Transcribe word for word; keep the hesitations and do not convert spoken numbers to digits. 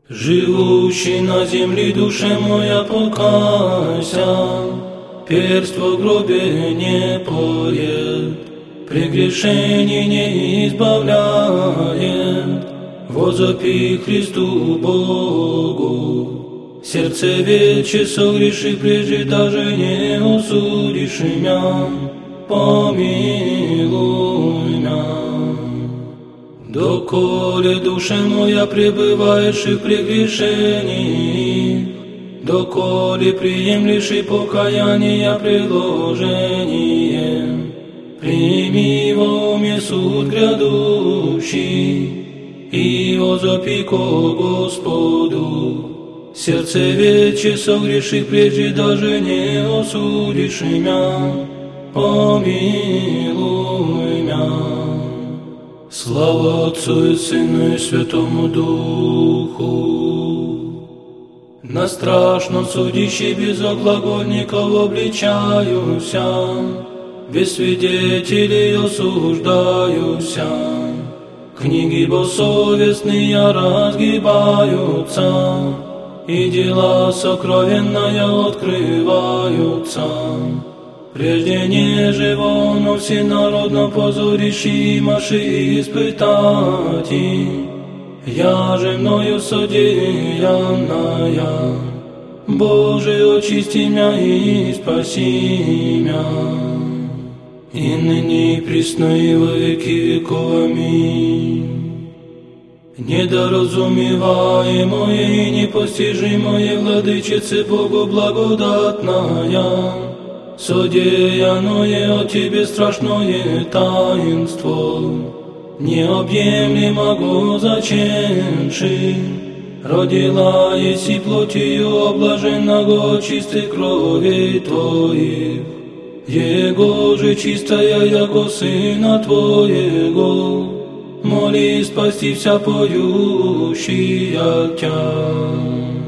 Живущий на земле, душе моя, покайся, перст во гробе не поет, прегрешений не избавляет. Возопи Христу Богу, сердце вече согреши, прежде даже не осудишь меня, помилуй меня. Доколе, душа моя, пребываешь и в прегрешении, доколе приемлешь и покаяние предложение, прими во уме суд грядущий, и возопи ко Господу. Сердце вече согреши, прежде даже не осудишь меня, помилуй меня. Слава Отцу и Сыну и Святому Духу. На страшном судище без оглагольников обличаюся, без свидетелей осуждаюся. Книги бессовестные разгибаются, и дела сокровенные открываются. Прежде неже воно всенародно позоришь и маши испытать, я же мною содеянная. Боже, очисти меня и спаси меня, и ныне и присно и во веки веков. Аминь. Недоразумеваемое и непостижимое, Владычице Богу благодатная, содеянное от Тебе страшное таинство, необъемлемого заченши, родила еси плотью облаженного чистой крови Твоих, Его же чистая, яко Сына Твоего, моли спасти вся поющая Тя.